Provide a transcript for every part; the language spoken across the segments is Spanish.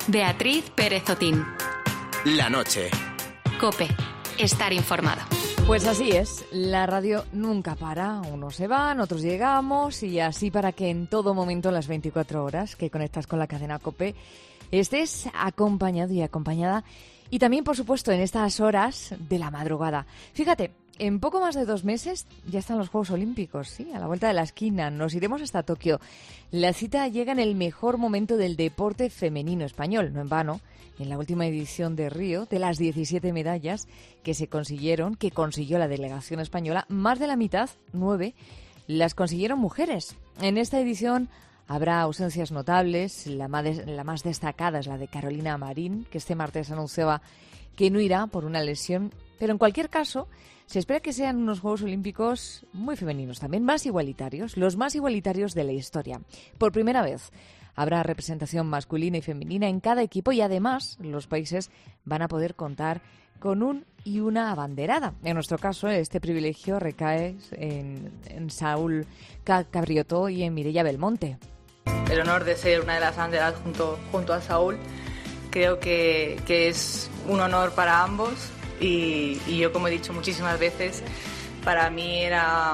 Beatriz Pérez Otín. La noche. COPE. Estar informado. Pues así es, la radio nunca para, unos se van, otros llegamos y así para que en todo momento, las 24 horas que conectas con la cadena COPE, estés acompañado y acompañada y también, por supuesto, en estas horas de la madrugada. Fíjate, en poco más de 2 meses ya están los Juegos Olímpicos, ¿sí? A la vuelta de la esquina, nos iremos hasta Tokio. La cita llega en el mejor momento del deporte femenino español, no en vano. En la última edición de Río, de las 17 medallas que consiguió la delegación española, más de la mitad, 9, las consiguieron mujeres. En esta edición habrá ausencias notables, la más destacada es la de Carolina Marín, que este martes anunciaba que no irá por una lesión, pero en cualquier caso se espera que sean unos Juegos Olímpicos muy femeninos, también más igualitarios, los más igualitarios de la historia. Por primera vez habrá representación masculina y femenina en cada equipo y además los países van a poder contar con un y una abanderada. En nuestro caso, este privilegio recae en Saúl Cabriotó y en Mireia Belmonte. El honor de ser una de las banderadas junto a Saúl, creo que es un honor para ambos y yo, como he dicho muchísimas veces, para mí era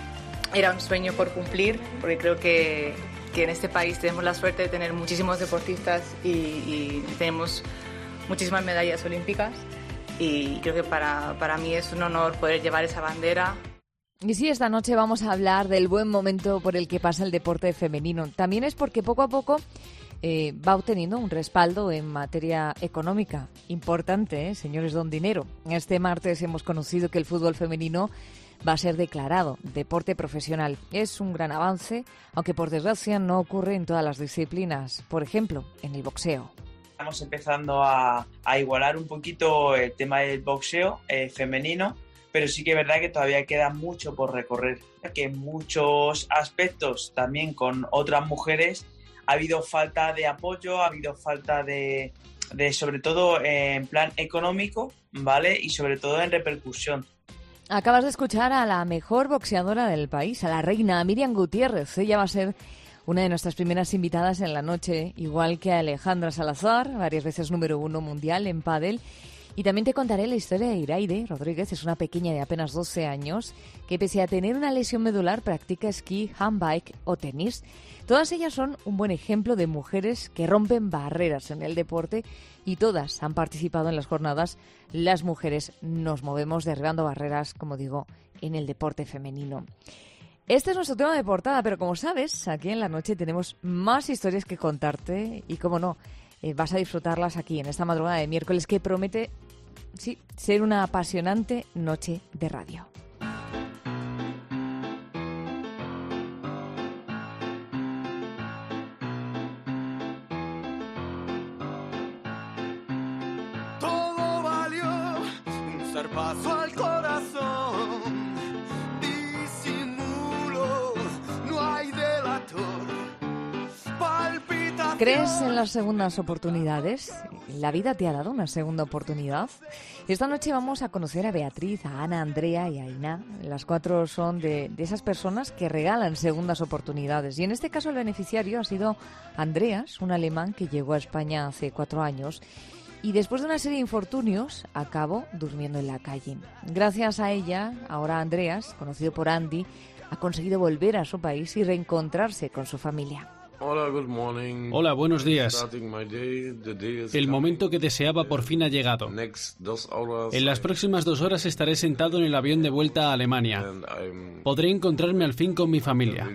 un sueño por cumplir, porque creo que en este país tenemos la suerte de tener muchísimos deportistas y tenemos muchísimas medallas olímpicas y creo que para mí es un honor poder llevar esa bandera. Y sí, esta noche vamos a hablar del buen momento por el que pasa el deporte femenino. También es porque poco a poco va obteniendo un respaldo en materia económica importante, señores don dinero. Este martes hemos conocido que el fútbol femenino va a ser declarado deporte profesional. Es un gran avance, aunque por desgracia no ocurre en todas las disciplinas. Por ejemplo, en el boxeo. Estamos empezando a igualar un poquito el tema del boxeo femenino, pero sí que es verdad que todavía queda mucho por recorrer. Que en muchos aspectos, también con otras mujeres, ha habido falta de apoyo, ha habido falta de sobre todo en plan económico, ¿vale? Y sobre todo en repercusión. Acabas de escuchar a la mejor boxeadora del país, a la reina Miriam Gutiérrez. Ella va a ser una de nuestras primeras invitadas en la noche, igual que a Alejandra Salazar, varias veces número 1 mundial en pádel. Y también te contaré la historia de Iraide Rodríguez, es una pequeña de apenas 12 años que pese a tener una lesión medular practica esquí, handbike o tenis. Todas ellas son un buen ejemplo de mujeres que rompen barreras en el deporte y todas han participado en las jornadas Las mujeres nos movemos derribando barreras, como digo, en el deporte femenino. Este es nuestro tema de portada, pero como sabes, aquí en la noche tenemos más historias que contarte y, como no, vas a disfrutarlas aquí en esta madrugada de miércoles que promete, sí, ser una apasionante noche de radio. Todo valió un zarpazo al corazón, disimulo, no hay delator. ¿Crees en las segundas oportunidades? ¿La vida te ha dado una segunda oportunidad? Esta noche vamos a conocer a Beatriz, a Ana, a Andrea y a Iná. Las 4 son de esas personas que regalan segundas oportunidades. Y en este caso el beneficiario ha sido Andreas, un alemán que llegó a España hace 4 años. Y después de una serie de infortunios, acabó durmiendo en la calle. Gracias a ella, ahora Andreas, conocido por Andy, ha conseguido volver a su país y reencontrarse con su familia. Hola, good morning. Hola, buenos días. El momento que deseaba por fin ha llegado. En las próximas 2 horas estaré sentado en el avión de vuelta a Alemania. Podré encontrarme al fin con mi familia.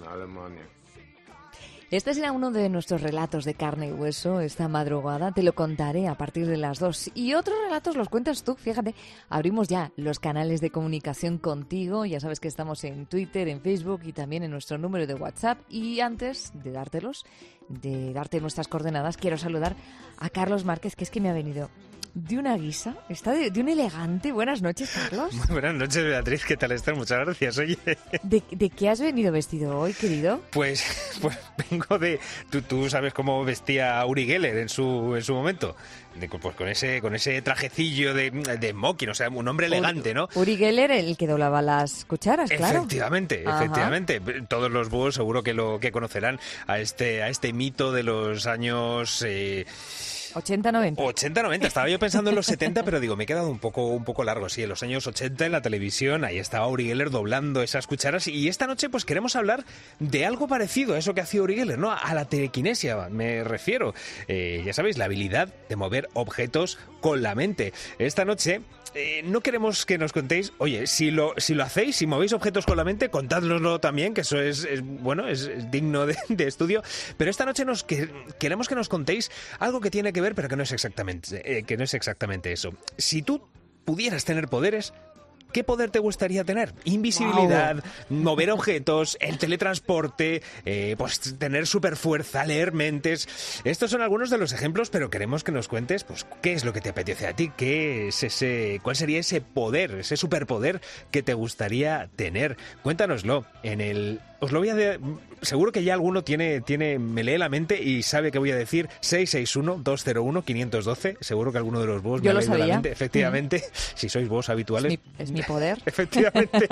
Este será uno de nuestros relatos de carne y hueso esta madrugada. Te lo contaré a partir de las 2. Y otros relatos los cuentas tú. Fíjate, abrimos ya los canales de comunicación contigo. Ya sabes que estamos en Twitter, en Facebook y también en nuestro número de WhatsApp. Y antes de darte nuestras coordenadas, quiero saludar a Carlos Márquez, que es que me ha venido de una guisa, está de un elegante. Buenas noches, Carlos. Muy buenas noches, Beatriz, ¿qué tal estás? Muchas gracias, oye. ¿De qué has venido vestido hoy, querido? Pues vengo de... Tú sabes cómo vestía Uri Geller en su momento. Pues con ese trajecillo de smoking, o sea, un hombre elegante, ¿no? Uri Geller, el que doblaba las cucharas, claro. Efectivamente. Todos los búhos seguro que conocerán a este mito de los años... 80-90. 80-90, estaba yo pensando en los 70, pero digo, me he quedado un poco largo. Sí, en los años 80 en la televisión, ahí estaba Uri Geller doblando esas cucharas. Y esta noche pues queremos hablar de algo parecido a eso que hacía Uri Geller, ¿no? A la telequinesia, me refiero. Ya sabéis, la habilidad de mover objetos con la mente. Esta noche... no queremos que nos contéis, oye, si lo hacéis, si movéis objetos con la mente, contádnoslo también, que eso es digno de estudio. Pero esta noche queremos que nos contéis algo que tiene que ver, pero que no es exactamente eso. Si tú pudieras tener poderes, ¿qué poder te gustaría tener? Invisibilidad, mover objetos, el teletransporte, pues tener superfuerza, leer mentes. Estos son algunos de los ejemplos, pero queremos que nos cuentes, pues, qué es lo que te apetece a ti, cuál sería ese poder, ese superpoder que te gustaría tener. Cuéntanoslo os lo voy a decir, seguro que ya alguno me lee la mente y sabe que voy a decir 661-201-512. Seguro que alguno de los búhos me ha leído la mente. Efectivamente, si sois búhos habituales. Es mi poder. Efectivamente.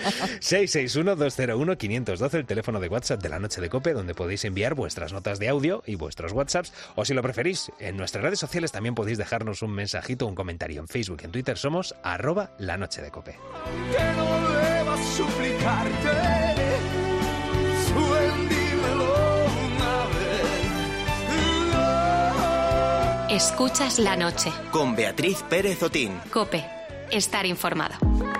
661-201-512, el teléfono de WhatsApp de La Noche de COPE, donde podéis enviar vuestras notas de audio y vuestros WhatsApps. O si lo preferís, en nuestras redes sociales también podéis dejarnos un mensajito, un comentario en Facebook y en Twitter. Somos @LaNocheDeCope. Que no debas suplicarte. Escuchas La Noche. Con Beatriz Pérez Otín. COPE. Estar informado.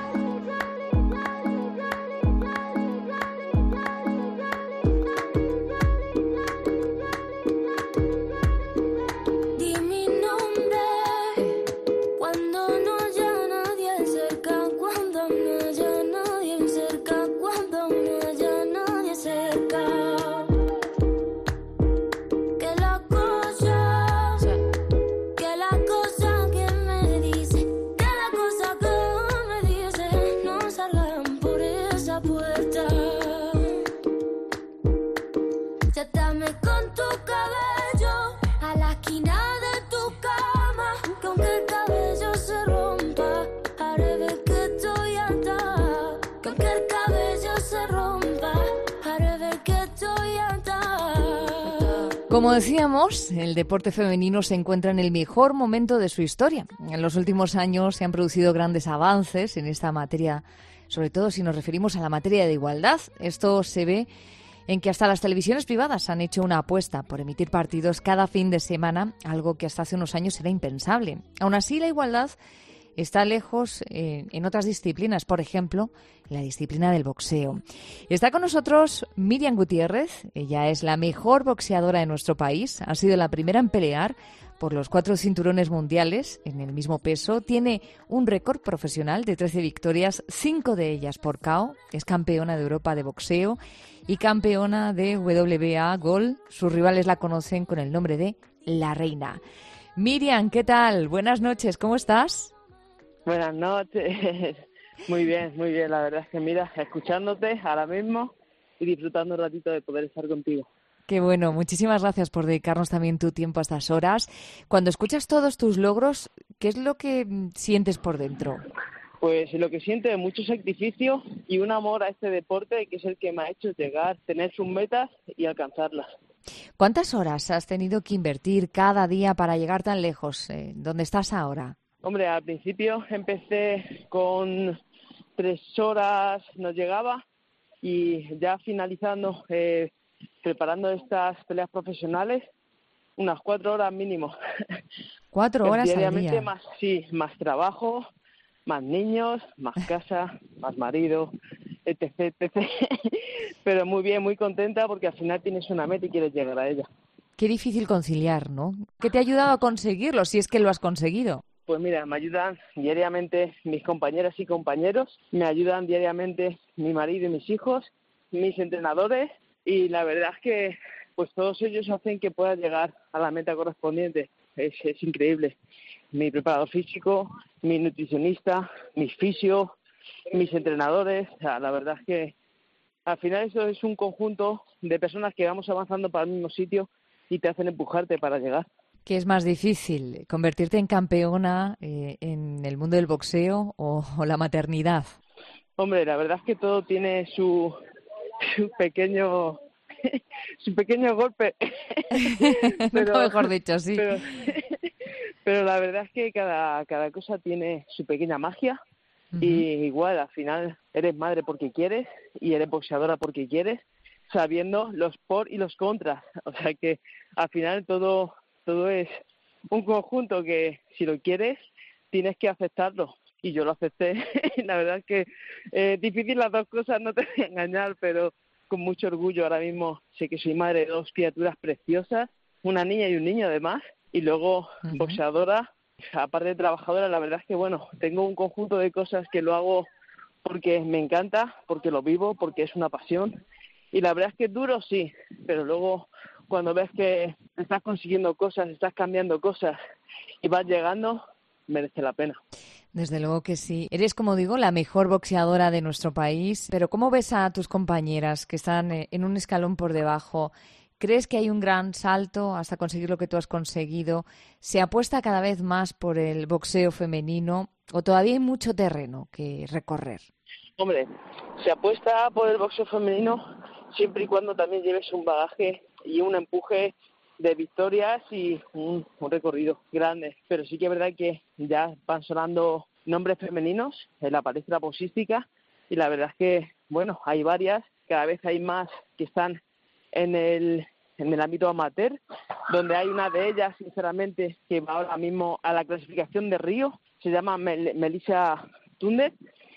Como decíamos, el deporte femenino se encuentra en el mejor momento de su historia. En los últimos años se han producido grandes avances en esta materia, sobre todo si nos referimos a la materia de igualdad. Esto se ve en que hasta las televisiones privadas han hecho una apuesta por emitir partidos cada fin de semana, algo que hasta hace unos años era impensable. Aún así, la igualdad está lejos en otras disciplinas, por ejemplo, en la disciplina del boxeo. Está con nosotros Miriam Gutiérrez. Ella es la mejor boxeadora de nuestro país. Ha sido la primera en pelear por los 4 cinturones mundiales en el mismo peso. Tiene un récord profesional de 13 victorias, 5 de ellas por KO. Es campeona de Europa de boxeo y campeona de WBA Gol. Sus rivales la conocen con el nombre de La Reina. Miriam, ¿qué tal? Buenas noches, ¿cómo estás? Buenas noches. Muy bien, la verdad es que mira, escuchándote ahora mismo y disfrutando un ratito de poder estar contigo. Qué bueno, muchísimas gracias por dedicarnos también tu tiempo a estas horas. Cuando escuchas todos tus logros, ¿qué es lo que sientes por dentro? Pues lo que siento es mucho sacrificio y un amor a este deporte que es el que me ha hecho llegar, tener sus metas y alcanzarlas. ¿Cuántas horas has tenido que invertir cada día para llegar tan lejos? ¿Dónde estás ahora? Hombre, al principio empecé con 3 horas, nos llegaba, y ya finalizando, preparando estas peleas profesionales, unas 4 horas mínimo. 4 horas diariamente al día. Más trabajo, más niños, más casa, más marido, etc. Pero muy bien, muy contenta porque al final tienes una meta y quieres llegar a ella. Qué difícil conciliar, ¿no? ¿Qué te ha ayudado a conseguirlo, si es que lo has conseguido? Pues mira, me ayudan diariamente mis compañeras y compañeros, me ayudan diariamente mi marido y mis hijos, mis entrenadores, y la verdad es que pues todos ellos hacen que pueda llegar a la meta correspondiente. Es increíble. mi preparador físico, mi nutricionista, mis fisios, mis entrenadores. O sea, la verdad es que al final eso es un conjunto de personas que vamos avanzando para el mismo sitio y te hacen empujarte para llegar. ¿Qué es más difícil, convertirte en campeona en el mundo del boxeo o la maternidad? Hombre, la verdad es que todo tiene su pequeño golpe. Nunca mejor dicho, sí. Pero la verdad es que cada cosa tiene su pequeña magia. Uh-huh. Y igual, al final, eres madre porque quieres y eres boxeadora porque quieres, sabiendo los por y los contras. O sea que al final todo es un conjunto que, si lo quieres, tienes que aceptarlo. Y yo lo acepté. La verdad es que difícil las dos cosas, no te voy a engañar, pero con mucho orgullo ahora mismo sé que soy madre de 2 criaturas preciosas, una niña y un niño además, y luego boxeadora, aparte de trabajadora. La verdad es que, bueno, tengo un conjunto de cosas que lo hago porque me encanta, porque lo vivo, porque es una pasión, y la verdad es que es duro, sí, pero luego cuando ves que estás consiguiendo cosas, estás cambiando cosas y vas llegando, merece la pena. Desde luego que sí. Eres, como digo, la mejor boxeadora de nuestro país, pero ¿cómo ves a tus compañeras que están en un escalón por debajo? ¿Crees que hay un gran salto hasta conseguir lo que tú has conseguido? ¿Se apuesta cada vez más por el boxeo femenino o todavía hay mucho terreno que recorrer? Hombre, se apuesta por el boxeo femenino siempre y cuando también lleves un bagaje y un empuje de victorias y un recorrido grande. Pero sí que es verdad que ya van sonando nombres femeninos en la palestra boxística y la verdad es que, bueno, hay varias, cada vez hay más que están en el ámbito amateur, donde hay una de ellas, sinceramente, que va ahora mismo a la clasificación de Río, se llama Melissa Túndez,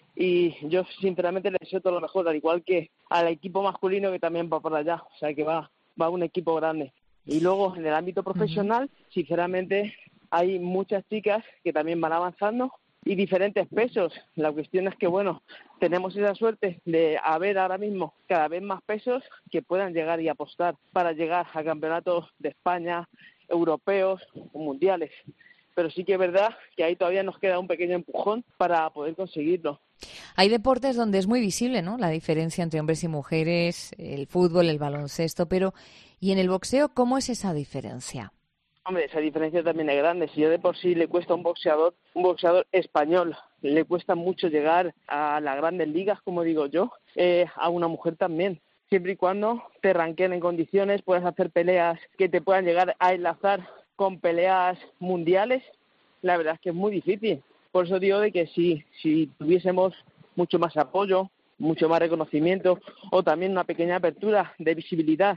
y yo sinceramente le deseo todo lo mejor, al igual que al equipo masculino que también va por allá, o sea que va un equipo grande. Y luego en el ámbito profesional, sinceramente, hay muchas chicas que también van avanzando y diferentes pesos. La cuestión es que, bueno, tenemos esa suerte de haber ahora mismo cada vez más pesos que puedan llegar y apostar para llegar a campeonatos de España, europeos o mundiales. Pero sí que es verdad que ahí todavía nos queda un pequeño empujón para poder conseguirlo. Hay deportes donde es muy visible, ¿no?, la diferencia entre hombres y mujeres, el fútbol, el baloncesto, pero ¿y en el boxeo cómo es esa diferencia? Hombre, esa diferencia también es grande. Si ya de por sí le cuesta a un boxeador español, le cuesta mucho llegar a las grandes ligas, como digo yo, a una mujer también. Siempre y cuando te ranqueen en condiciones, puedas hacer peleas que te puedan llegar a enlazar con peleas mundiales, la verdad es que es muy difícil. Por eso digo de que si tuviésemos mucho más apoyo, mucho más reconocimiento o también una pequeña apertura de visibilidad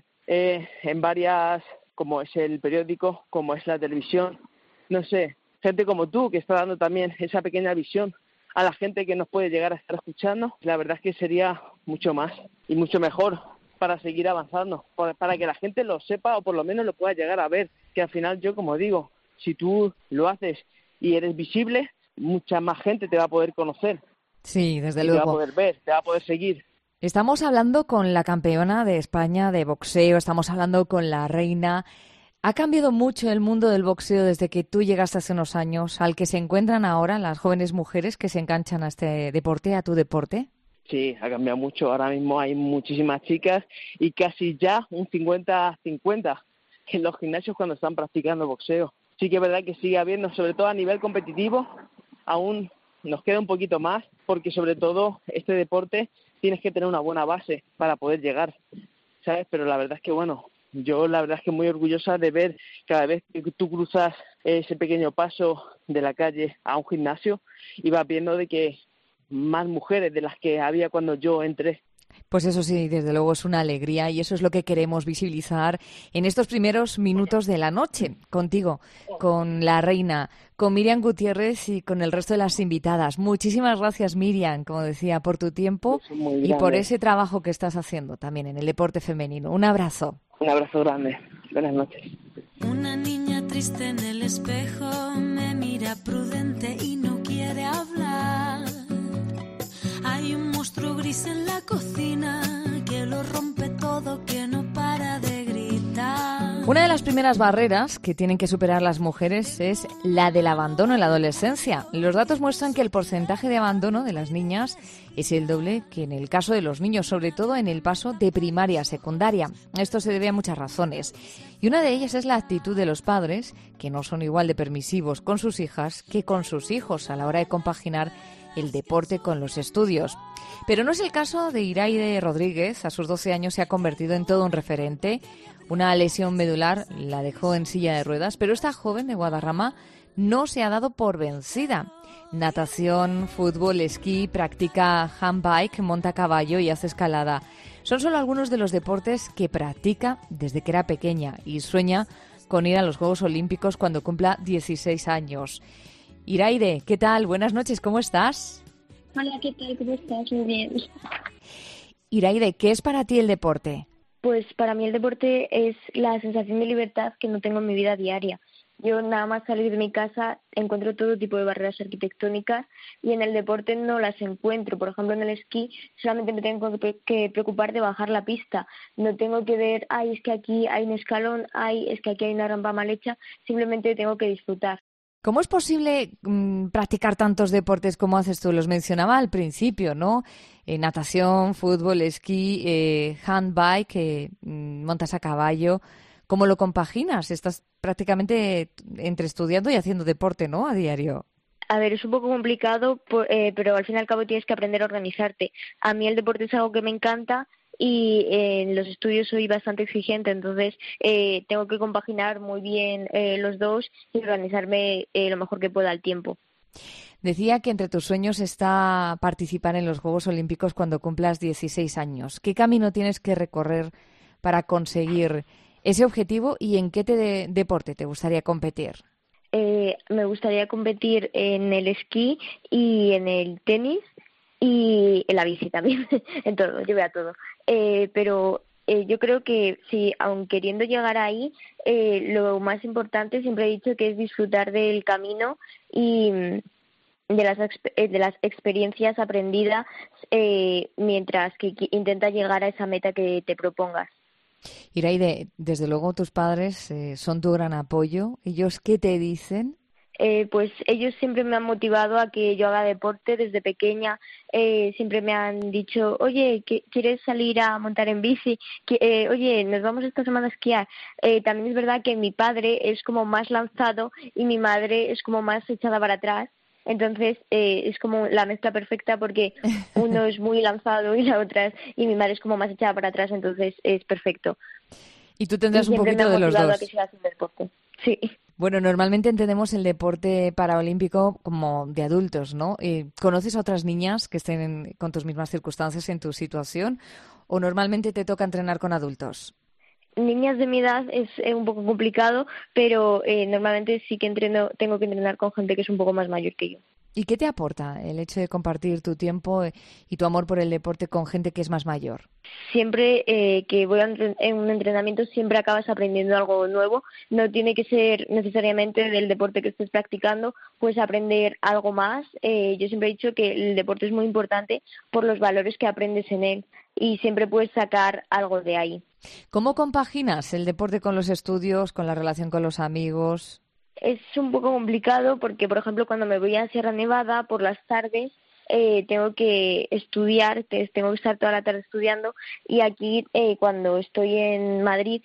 en varias, como es el periódico, como es la televisión, no sé, gente como tú que está dando también esa pequeña visión a la gente que nos puede llegar a estar escuchando, la verdad es que sería mucho más y mucho mejor para seguir avanzando, para que la gente lo sepa o por lo menos lo pueda llegar a ver, que al final yo, como digo, si tú lo haces y eres visible, mucha más gente te va a poder conocer. Sí, desde luego. Te va a poder ver, te va a poder seguir. Estamos hablando con la campeona de España de boxeo, estamos hablando con la reina. ¿Ha cambiado mucho el mundo del boxeo desde que tú llegaste hace unos años al que se encuentran ahora las jóvenes mujeres que se enganchan a este deporte, a tu deporte? Sí, ha cambiado mucho. Ahora mismo hay muchísimas chicas y casi ya un 50-50 en los gimnasios cuando están practicando boxeo. Sí que es verdad que sigue habiendo, sobre todo a nivel competitivo, aún nos queda un poquito más, porque sobre todo este deporte tienes que tener una buena base para poder llegar, ¿sabes? Pero la verdad es que, bueno, yo la verdad es que muy orgullosa de ver cada vez que tú cruzas ese pequeño paso de la calle a un gimnasio y vas viendo de que más mujeres de las que había cuando yo entré. Pues eso sí, desde luego es una alegría y eso es lo que queremos visibilizar en estos primeros minutos de la noche, contigo, con la reina, con Miriam Gutiérrez y con el resto de las invitadas. Muchísimas gracias, Miriam, como decía, por tu tiempo y por ese trabajo que estás haciendo también en el deporte femenino. Un abrazo. Un abrazo grande. Buenas noches. Una niña triste en el espejo me mira prudente y no quiere hablar. Hay un monstruo gris en la cocina que lo rompe todo, que no para de gritar. Una de las primeras barreras que tienen que superar las mujeres es la del abandono en la adolescencia. Los datos muestran que el porcentaje de abandono de las niñas es el doble que en el caso de los niños, sobre todo en el paso de primaria a secundaria. Esto se debe a muchas razones. Y una de ellas es la actitud de los padres, que no son igual de permisivos con sus hijas que con sus hijos a la hora de compaginar el deporte con los estudios. Pero no es el caso de Iraide Rodríguez. A sus 12 años se ha convertido en todo un referente. Una lesión medular la dejó en silla de ruedas, pero esta joven de Guadarrama no se ha dado por vencida. Natación, fútbol, esquí, practica handbike, monta a caballo y hace escalada. Son solo algunos de los deportes que practica desde que era pequeña y sueña con ir a los Juegos Olímpicos cuando cumpla 16 años. Iraide, ¿qué tal? Buenas noches, ¿cómo estás? Hola, ¿qué tal? ¿Cómo estás? Muy bien. Iraide, ¿qué es para ti el deporte? Pues para mí el deporte es la sensación de libertad que no tengo en mi vida diaria. Yo nada más salir de mi casa encuentro todo tipo de barreras arquitectónicas y en el deporte no las encuentro. Por ejemplo, en el esquí solamente me tengo que preocupar de bajar la pista. No tengo que ver, es que aquí hay un escalón, es que aquí hay una rampa mal hecha. Simplemente tengo que disfrutar. ¿Cómo es posible practicar tantos deportes como haces tú? Los mencionaba al principio, ¿no? Natación, fútbol, esquí, handbike, montas a caballo. ¿Cómo lo compaginas? Estás prácticamente entre estudiando y haciendo deporte, ¿no? A diario. A ver, es un poco complicado, pero al fin y al cabo tienes que aprender a organizarte. A mí el deporte es algo que me encanta y en los estudios soy bastante exigente, entonces tengo que compaginar muy bien los dos y organizarme lo mejor que pueda al tiempo. Decía que entre tus sueños está participar en los Juegos Olímpicos cuando cumplas 16 años. ¿Qué camino tienes que recorrer para conseguir ese objetivo y en qué deporte te gustaría competir? Me gustaría competir en el esquí y en el tenis y en la bici también, en todo, yo voy a todo. Pero yo creo que sí, aun queriendo llegar ahí, lo más importante siempre he dicho que es disfrutar del camino y de las experiencias aprendidas mientras que intenta llegar a esa meta que te propongas. Iraide, desde luego tus padres son tu gran apoyo. ¿Ellos qué te dicen? Pues ellos siempre me han motivado a que yo haga deporte desde pequeña. Siempre me han dicho, oye, ¿quieres salir a montar en bici? Oye, nos vamos esta semana a esquiar. También es verdad que mi padre es como más lanzado y mi madre es como más echada para atrás. Entonces es como la mezcla perfecta porque uno es muy lanzado y la otra y mi madre es como más echada para atrás, entonces es perfecto. Y tú tendrás un poquito de los dos. A que siga haciendo deporte. Sí. Bueno, normalmente entendemos el deporte paraolímpico como de adultos, ¿no? ¿Conoces a otras niñas que estén con tus mismas circunstancias en tu situación o normalmente te toca entrenar con adultos? Niñas de mi edad es un poco complicado, pero normalmente sí que tengo que entrenar con gente que es un poco más mayor que yo. ¿Y qué te aporta el hecho de compartir tu tiempo y tu amor por el deporte con gente que es más mayor? Siempre que voy en un entrenamiento siempre acabas aprendiendo algo nuevo. No tiene que ser necesariamente del deporte que estés practicando, puedes aprender algo más. Yo siempre he dicho que el deporte es muy importante por los valores que aprendes en él y siempre puedes sacar algo de ahí. ¿Cómo compaginas el deporte con los estudios, con la relación con los amigos? Es un poco complicado porque, por ejemplo, cuando me voy a Sierra Nevada por las tardes tengo que estudiar, tengo que estar toda la tarde estudiando y aquí cuando estoy en Madrid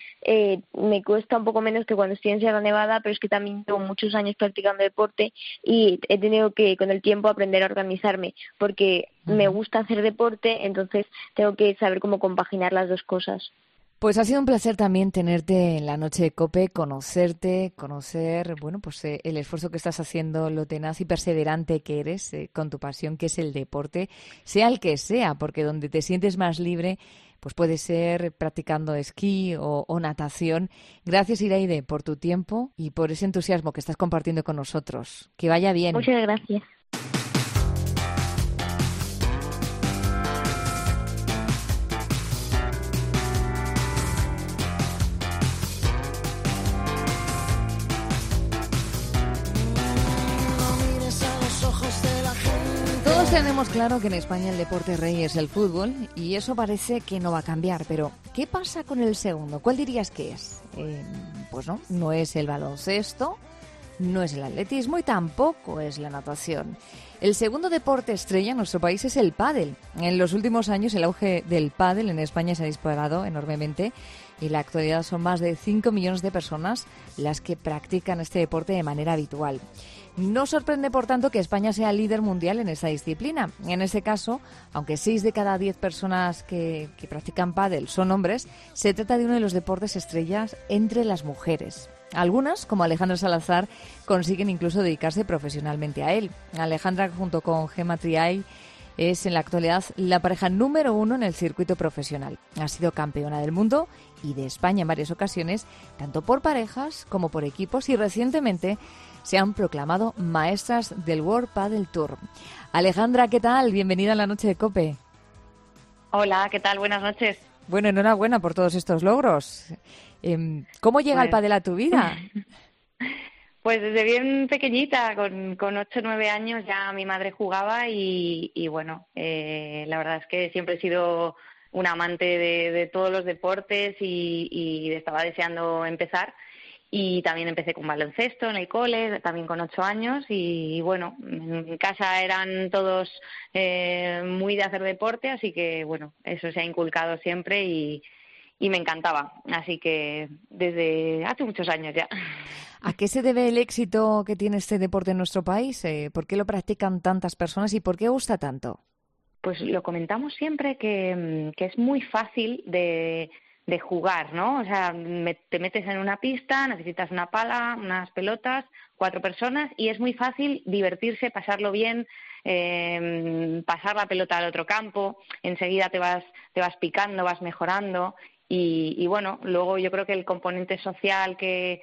me cuesta un poco menos que cuando estoy en Sierra Nevada, pero es que también tengo muchos años practicando deporte y he tenido que con el tiempo aprender a organizarme porque me gusta hacer deporte, entonces tengo que saber cómo compaginar las dos cosas. Pues ha sido un placer también tenerte en la noche de COPE, conocer, bueno, pues el esfuerzo que estás haciendo, lo tenaz y perseverante que eres con tu pasión que es el deporte, sea el que sea, porque donde te sientes más libre, pues puede ser practicando esquí o natación. Gracias, Iraide, por tu tiempo y por ese entusiasmo que estás compartiendo con nosotros. Que vaya bien. Muchas gracias. Todos tenemos claro que en España el deporte rey es el fútbol y eso parece que no va a cambiar, pero ¿qué pasa con el segundo? ¿Cuál dirías que es? Pues no es el baloncesto, no es el atletismo y tampoco es la natación. El segundo deporte estrella en nuestro país es el pádel. En los últimos años el auge del pádel en España se ha disparado enormemente y en la actualidad son más de 5 millones de personas las que practican este deporte de manera habitual. No sorprende, por tanto, que España sea líder mundial en esta disciplina. En este caso, aunque 6 de cada 10 personas que practican pádel son hombres, se trata de uno de los deportes estrellas entre las mujeres. Algunas, como Alejandra Salazar, consiguen incluso dedicarse profesionalmente a él. Alejandra, junto con Gemma Triay, es en la actualidad la pareja número 1 en el circuito profesional. Ha sido campeona del mundo y de España en varias ocasiones, tanto por parejas como por equipos, y recientemente se han proclamado maestras del World Padel Tour. Alejandra, ¿qué tal? Bienvenida a la Noche de COPE. Hola, ¿qué tal? Buenas noches. Bueno, enhorabuena por todos estos logros. ¿Cómo llega el pádel a tu vida? Pues desde bien pequeñita, con 8 o 9 años ya mi madre jugaba y bueno, la verdad es que siempre he sido una amante de todos los deportes y estaba deseando empezar. Y también empecé con baloncesto en el cole, también con 8 años y bueno, en casa eran todos muy de hacer deporte, así que bueno, eso se ha inculcado siempre y me encantaba, así que desde hace muchos años ya. ¿A qué se debe el éxito que tiene este deporte en nuestro país? ¿Por qué lo practican tantas personas y por qué gusta tanto? Pues lo comentamos siempre que es muy fácil de jugar, ¿no? O sea, te metes en una pista, necesitas una pala, unas pelotas, 4 personas y es muy fácil divertirse, pasarlo bien, pasar la pelota al otro campo, enseguida te vas picando, vas mejorando y bueno, luego yo creo que el componente social que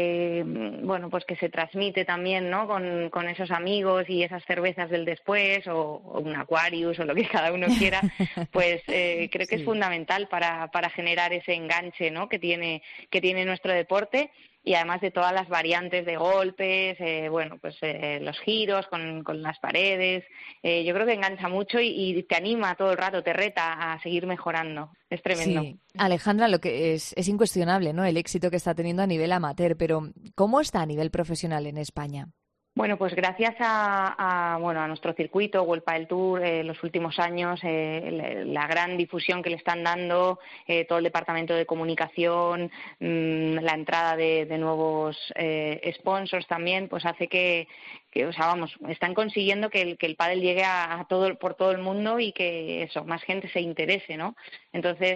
bueno, pues que se transmite también, ¿no? Con esos amigos y esas cervezas del después o un Aquarius o lo que cada uno quiera, pues creo que es fundamental para generar ese enganche, ¿no? que tiene nuestro deporte y además de todas las variantes de golpes, bueno, pues los giros con las paredes, yo creo que engancha mucho y te anima todo el rato, te reta a seguir mejorando. Es tremendo. Sí, Alejandra, lo que es incuestionable, ¿no? El éxito que está teniendo a nivel amateur, pero ¿cómo está a nivel profesional en España? Bueno, pues gracias a nuestro circuito World Padel Tour, los últimos años, la gran difusión que le están dando, todo el departamento de comunicación, la entrada de nuevos sponsors también, pues hace que o sea, vamos, están consiguiendo que el pádel llegue por todo el mundo y que más gente se interese, ¿no? Entonces,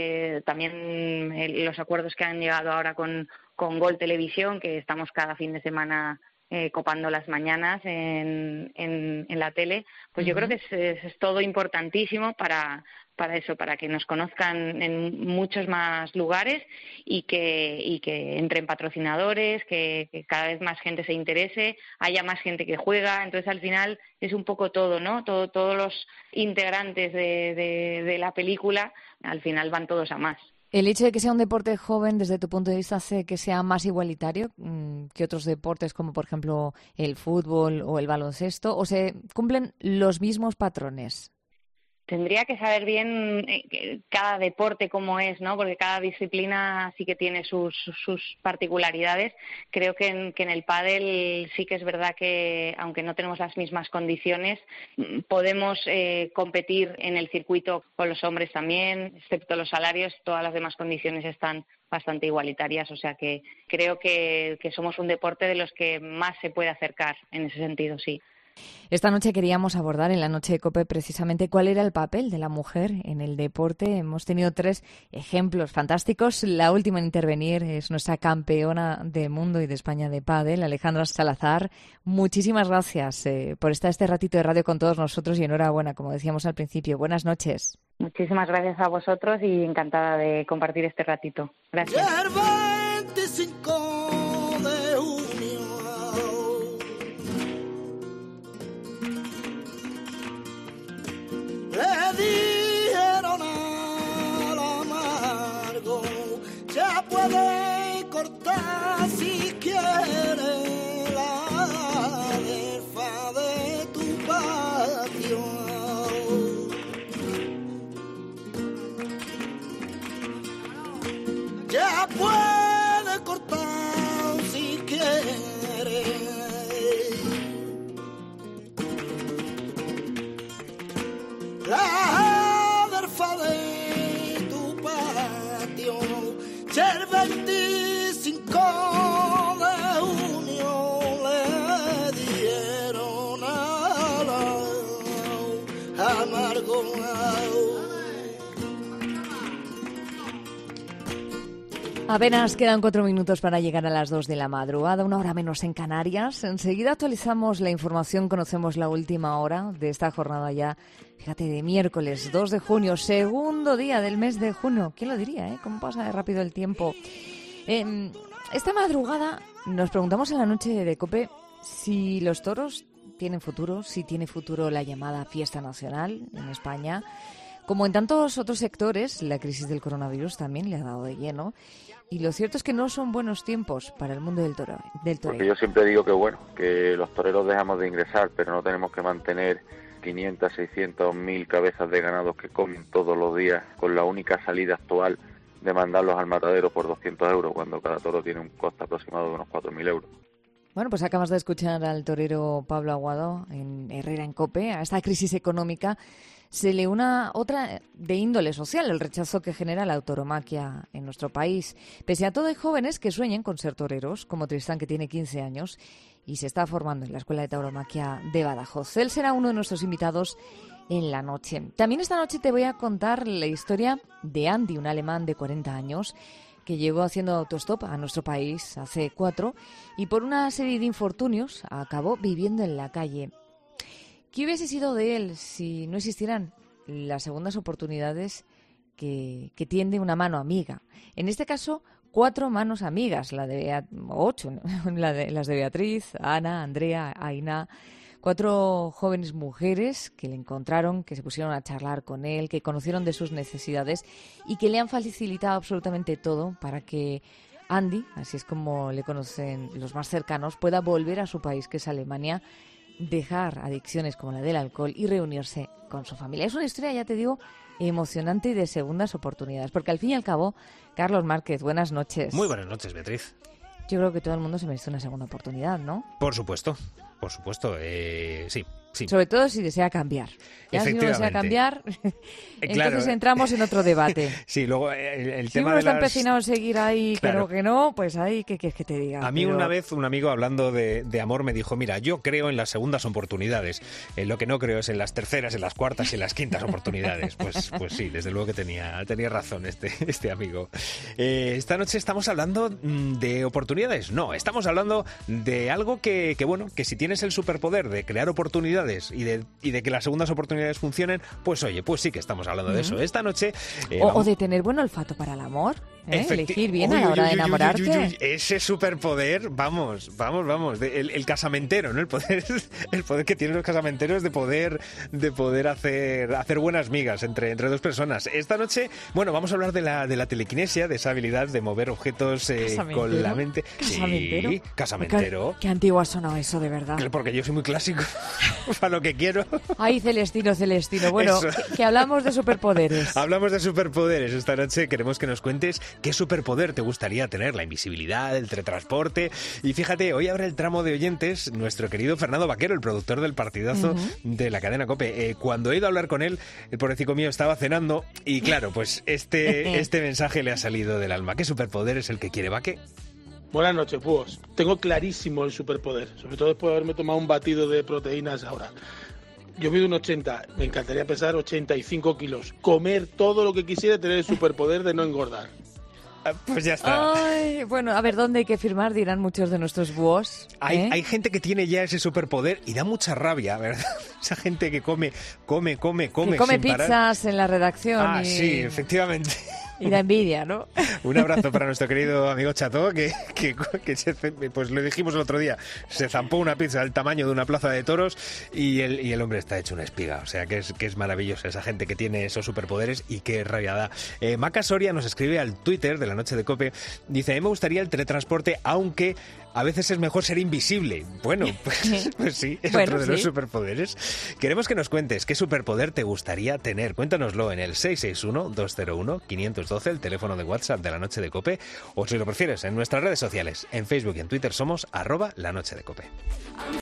también los acuerdos que han llegado ahora con Gol Televisión, que estamos cada fin de semana copando las mañanas en la tele, pues yo creo que es todo importantísimo para eso, para que nos conozcan en muchos más lugares y que entren patrocinadores, que cada vez más gente se interese, haya más gente que juega. Entonces al final es un poco todo, ¿no? Todos los integrantes de la película al final van todos a más. ¿El hecho de que sea un deporte joven, desde tu punto de vista, hace que sea más igualitario que otros deportes, como por ejemplo el fútbol o el baloncesto, o se cumplen los mismos patrones? Tendría que saber bien cada deporte cómo es, ¿no? Porque cada disciplina sí que tiene sus particularidades. Creo que en el pádel sí que es verdad que, aunque no tenemos las mismas condiciones, podemos competir en el circuito con los hombres también, excepto los salarios, todas las demás condiciones están bastante igualitarias, o sea que creo que somos un deporte de los que más se puede acercar en ese sentido, sí. Esta noche queríamos abordar en la Noche de COPE precisamente cuál era el papel de la mujer en el deporte. Hemos tenido 3 ejemplos fantásticos. La última en intervenir es nuestra campeona del mundo y de España de pádel, Alejandra Salazar. Muchísimas gracias por estar este ratito de radio con todos nosotros y enhorabuena, como decíamos al principio. Buenas noches. Muchísimas gracias a vosotros y encantada de compartir este ratito. Gracias. Le dijeron al amargo, ya puede cortar si quiere la alfa de tu patio. la puede cortar si quiere. La verfa de tu patio, el 25 de junio le dieron amargo. Apenas quedan 4 minutos para llegar a las 2 de la madrugada, 1 hora menos en Canarias. Enseguida actualizamos la información, conocemos la última hora de esta jornada ya, fíjate, de miércoles 2 de junio, segundo día del mes de junio. ¿Quién lo diría, cómo pasa de rápido el tiempo? Esta madrugada nos preguntamos en la noche de COPE si los toros tienen futuro, si tiene futuro la llamada fiesta nacional en España. Como en tantos otros sectores, la crisis del coronavirus también le ha dado de lleno. Y lo cierto es que no son buenos tiempos para el mundo del toreo. Porque yo siempre digo que que los toreros dejamos de ingresar, pero no tenemos que mantener 500, 600, 1000 cabezas de ganados que comen todos los días con la única salida actual de mandarlos al matadero por 200 euros, cuando cada toro tiene un coste aproximado de unos 4.000 euros. Bueno, pues acabas de escuchar al torero Pablo Aguado en Herrera en COPE. A esta crisis económica se le una otra de índole social, el rechazo que genera la tauromaquia en nuestro país. Pese a todo, hay jóvenes que sueñan con ser toreros, como Tristán, que tiene 15 años y se está formando en la Escuela de Tauromaquia de Badajoz. Él será uno de nuestros invitados en la noche. También esta noche te voy a contar la historia de Andy, un alemán de 40 años, que llegó haciendo autostop a nuestro país hace 4 y por una serie de infortunios acabó viviendo en la calle. ¿Qué hubiese sido de él si no existieran las segundas oportunidades que tiende una mano amiga? En este caso, 4 manos amigas, 8, las de Beatriz, Ana, Andrea, Aina, 4 jóvenes mujeres que le encontraron, que se pusieron a charlar con él, que conocieron de sus necesidades y que le han facilitado absolutamente todo para que Andy, así es como le conocen los más cercanos, pueda volver a su país, que es Alemania, dejar adicciones como la del alcohol y reunirse con su familia. Es una historia, ya te digo, emocionante y de segundas oportunidades, porque al fin y al cabo, Carlos Márquez, buenas noches. Muy buenas noches, Beatriz. Yo creo que todo el mundo se merece una segunda oportunidad, ¿no? Por supuesto, sí. Sobre todo si desea cambiar. Ya si no desea cambiar, entonces entramos en otro debate. Sí, luego el si tema uno de está empecinado en seguir ahí, pero que no, pues ahí, ¿qué quieres que te diga? A mí una vez un amigo hablando de amor me dijo, mira, yo creo en las segundas oportunidades, lo que no creo es en las terceras, en las cuartas y en las quintas oportunidades. Pues sí, desde luego que tenía razón este amigo. Esta noche estamos hablando de oportunidades. No, estamos hablando de algo que si tienes el superpoder de crear oportunidades y de que las segundas oportunidades funcionen, pues oye, pues sí que estamos hablando de eso. Esta noche... o de tener buen olfato para el amor, elegir bien a la hora de enamorarte. Ese superpoder, vamos, el casamentero, ¿no? El poder que tienen los casamenteros de poder hacer buenas migas entre 2 personas. Esta noche, vamos a hablar de la telequinesia, de esa habilidad de mover objetos con la mente. ¿Casamentero? Sí, casamentero. Qué antiguo ha sonado eso, de verdad. Porque yo soy muy clásico. Para lo que quiero. Ay, Celestino. Bueno, que hablamos de superpoderes. Hablamos de superpoderes. Esta noche queremos que nos cuentes qué superpoder te gustaría tener. La invisibilidad, el teletransporte. Y fíjate, hoy abre el tramo de oyentes nuestro querido Fernando Vaquero, el productor del partidazo de la cadena COPE. Cuando he ido a hablar con él, el pobrecito mío estaba cenando y claro, pues este mensaje le ha salido del alma. ¿Qué superpoder es el que quiere Vaque? Buenas noches, búhos. Tengo clarísimo el superpoder, sobre todo después de haberme tomado un batido de proteínas ahora. Yo mido un 80, me encantaría pesar 85 kilos. Comer todo lo que quisiera, tener el superpoder de no engordar. Pues ya está. Ay, bueno, a ver, ¿dónde hay que firmar? Dirán muchos de nuestros búhos. Hay gente que tiene ya ese superpoder y da mucha rabia, ¿verdad? Esa gente que come que come sin pizzas parar. En la redacción. Sí, efectivamente. Y da envidia, ¿no? Un abrazo para nuestro querido amigo Chato, que pues lo dijimos el otro día, se zampó una pizza del tamaño de una plaza de toros y el hombre está hecho una espiga. O sea, que es maravilloso esa gente que tiene esos superpoderes y qué rabia da. Maca Soria nos escribe al Twitter de la noche de COPE, dice, a mí me gustaría el teletransporte, aunque A veces es mejor ser invisible. Bueno, pues sí, es Bueno, otro de los sí. superpoderes. Queremos que nos cuentes qué superpoder te gustaría tener. Cuéntanoslo en el 661-201-512, el teléfono de WhatsApp de La Noche de COPE, o si lo prefieres, en nuestras redes sociales. En Facebook y en Twitter somos @lanochedecope.